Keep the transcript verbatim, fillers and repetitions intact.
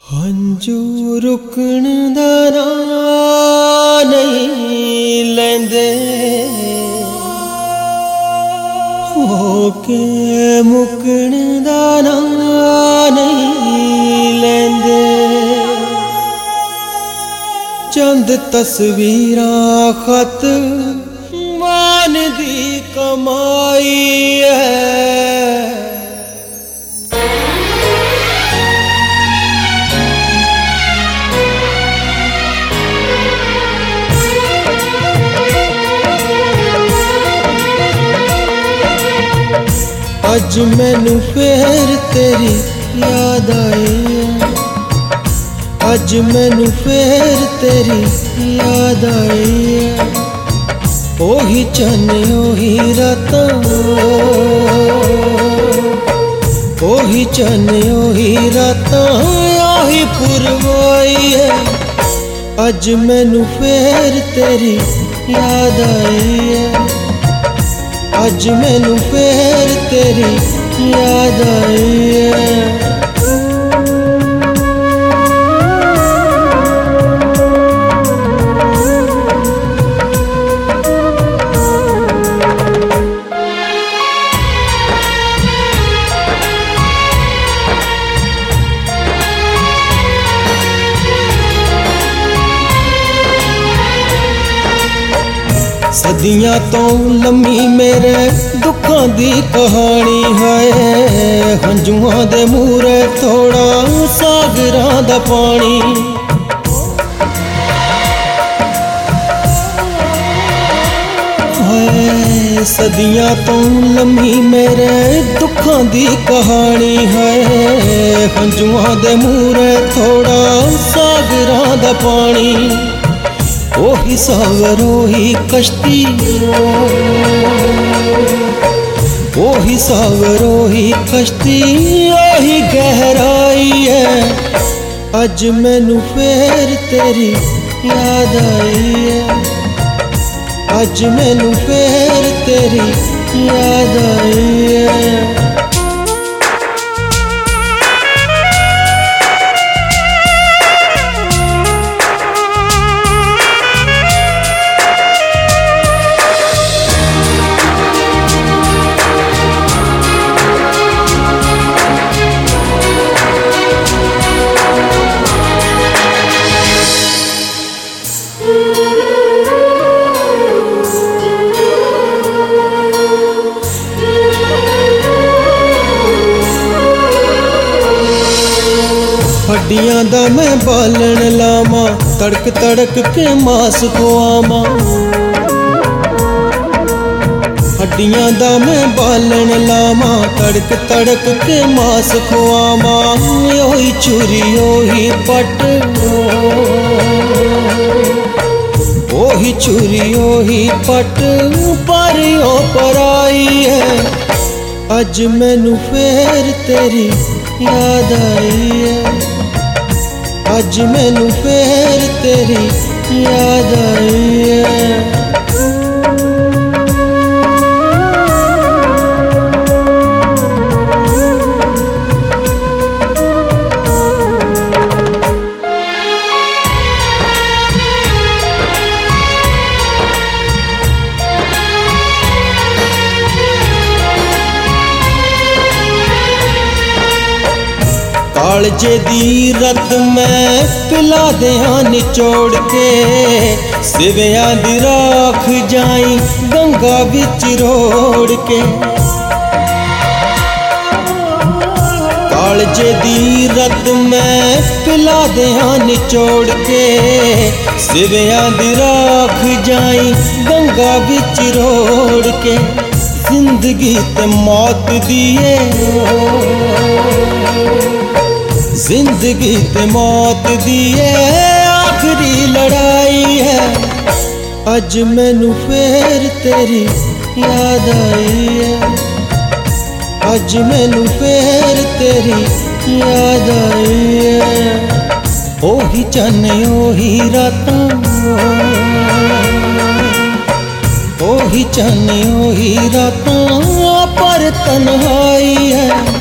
हंजू रुकण दा नां नहीं लैंदे, होके मुकण दा नां नहीं लैंदे। चंद तस्वीरां खत मान दी कमाई है, अज मैनू फेर तेरी याद आई है, अज मैनू फेर तेरी याद आई है। ओही चन्न ओही रातां, ओही चन्न ओही रातां ओही पुरवाई है। अज मैनू फेर तेरी याद आई है, अज मैनू फेर तेरी याद आई है। सदियां तो लम्मी मेरे दुखों दी कहानी है, हंजुआं दे मूरे थोड़ा सागरां दा पानी। है सदियां तो लम्मी मेरे दुखों दी कहानी है, हंजुआं दे मूरे थोड़ा सागरां दा पानी। ओही सागर ओही कश्ती, ओही सागर ओही कश्ती ओही गहराई है। अज मैनू फेर तेरी याद आई है, अज मैनू फेर तेरी याद आई है। हड्डियां दा मैं बालन लावा, तड़क तड़क के मास खुआवा। हड्डियां दा मैं बालन लावा, तड़क तड़क के मास खुआवा। ओही चूरी ओही पट, ओही चूरी ओही पट परियों पर आई है। अज मैनू फेर तेरी याद आई है, अज मैनू फेर तेरी याद आई है। कालजे दी रत मैं पिला देहां निचोड़ के, सिवियां दी राख जाई गंगा विच रोड़ के। कालजे दी रत मैं पिला देहां निचोड़ के, सिवियां दी राख जाई गंगा विच रोड़ के। जिंदगी ते मौत दिए, जिंदगी ते मौत दी आखिरी लड़ाई है। अज मैनू फेर तेरी याद आई है, अज मैनू फेर तेरी याद आई है। ओही चन्न ओही रातां, ओही चन्न ओही रातां पर तन्हाई है।